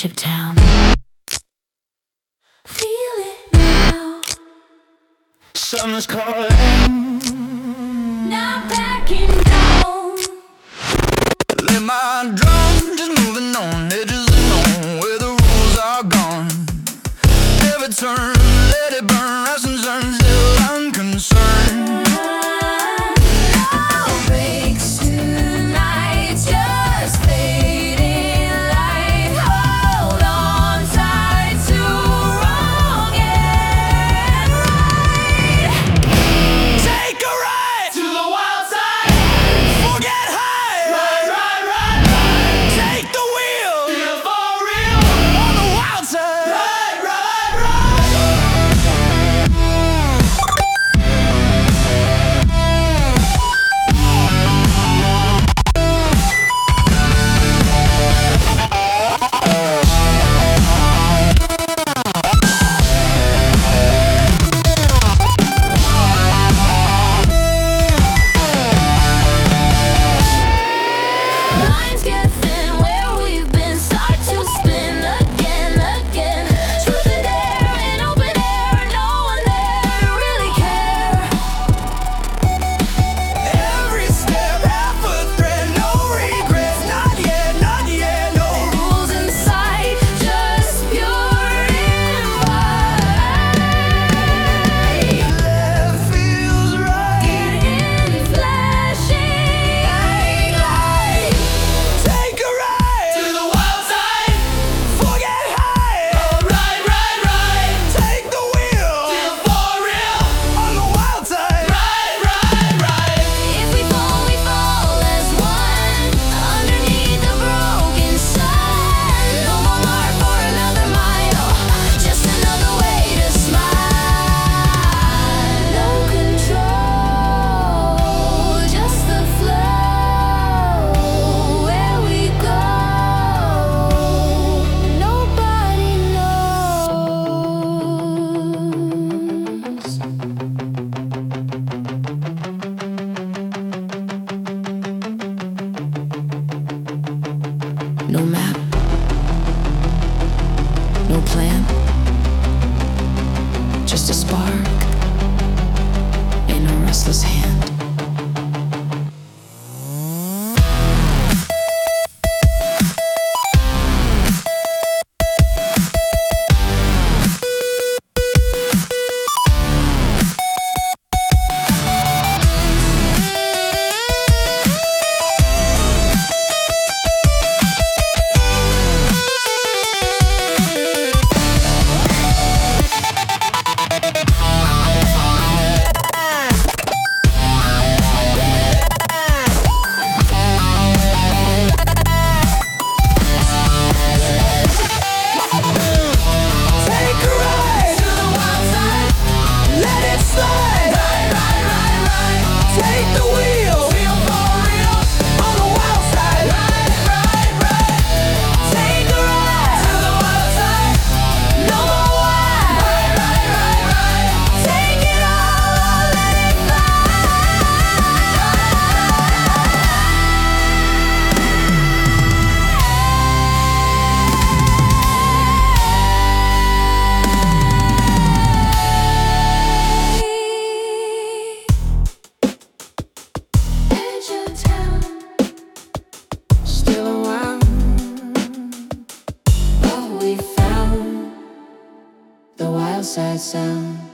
edge of town. Feel it now. Summer's calling. Not backing down. Let my drum just moving on, edges unknown, where the rules are gone. Every turn, let it burn, rise and turn till I'm concerned. No breaks tonight, just fading light. Hold on tight to wrong and right. Take a ride to the wild side. Forget high. Ride. Take the wheel. Feel for real on the wild side. Ride. Lines get thin where we've been, start to spin again. Truth and dare in open air, no one there to really care. Every step, half a thread, no regrets, not yet, no. Rules in sight, just pure invite. Left feels right. Get in flashing light. Take a ride to the wild side. Forget high. Ride. Take the wheel. Feel for real on the wild side. Ride. If we fall as one underneath the broken sun. No more mark for another mile, just another way to smile. No control, just the flow. Where we go, nobody knows. No map, no plan, just a spark in a restless hand. Take a ride to the wild side. Let it slide. Ride. Take the wheel. Feel for real on the wild side. Ride. Take a ride to the wild side. No more why. Ride. Take it all, let it Edge of town, still around. but we found the wild side sound.